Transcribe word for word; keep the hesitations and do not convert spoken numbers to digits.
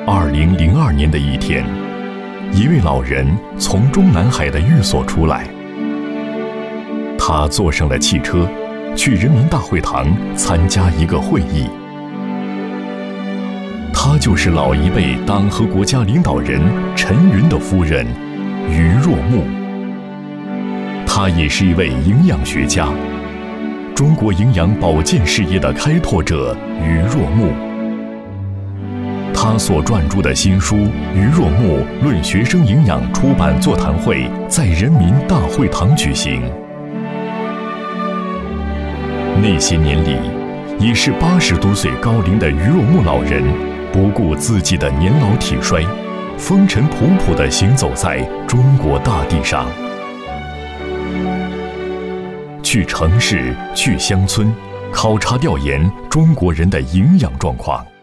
二零零二年的一天，一位老人从中南海的寓所出来，他坐上了汽车，去人民大会堂参加一个会议。他就是老一辈党和国家领导人陈云的夫人于若木。他也是一位营养学家，中国营养保健事业的开拓者于若木。他所撰著的新书《于若木论学生营养》出版座谈会在人民大会堂举行。那些年里，已是八十多岁高龄的于若木老人，不顾自己的年老体衰，风尘仆仆地行走在中国大地上，去城市、去乡村，考察调研中国人的营养状况。